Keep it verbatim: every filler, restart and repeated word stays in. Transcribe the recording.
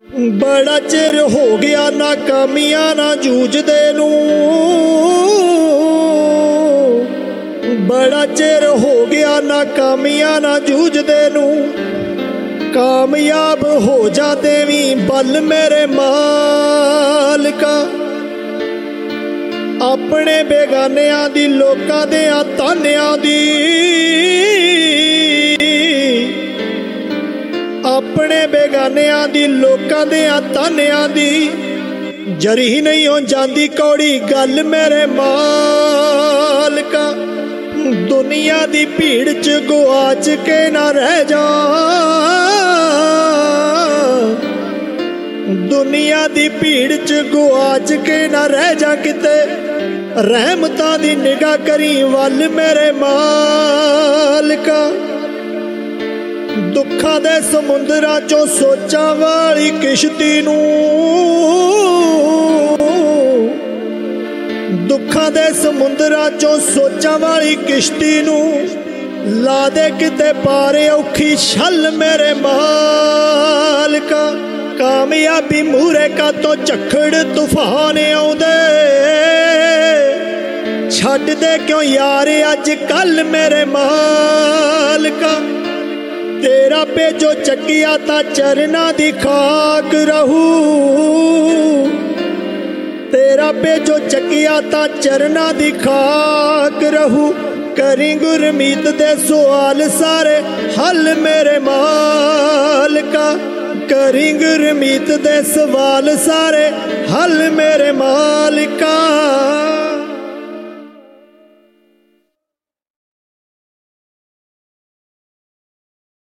बड़ा चिर हो गया नाकामियां ना जूझदे नू, बड़ा चिर हो गया नाकामियां ना जूझदे नू। कामयाब हो जा देवी बल मेरे मालिका, अपने बेगानियां दी लोकां दियां तानियां दी, अपने बेगानियां दी लोकां दियां तानियां दी। जरी नहीं हो जांदी कौड़ी गल मेरे मालिका, दुनिया दी भीड़ च गुआच के ना रह जा, दुनिया दी भीड़ च गुआच के ना रह जा किते। रहमतां दी निगाह करी वल मेरे मालिका, दुखां दे समुंदरां चों सोचां वाली किश्ती नूं, दुखां दे समुंदरां चों सोचां वाली किश्ती नूं। ला दे किते पारे औखी छल मेरे मालिका, कामयाबी मूरे का तो झक्खड़ तूफान आउंदे। छड्ड दे क्यों यार अज कल मेरे मालिका, तेरा भेजो चकिया ता चरना दी खाक रहू, तेरा भेजो चकिया ता चरना दी खाक रहू। करी गुरमीत दे सवाल सारे हल मेरे मालिका, करी गुरमीत दे सवाल सारे हल मेरे मालिका।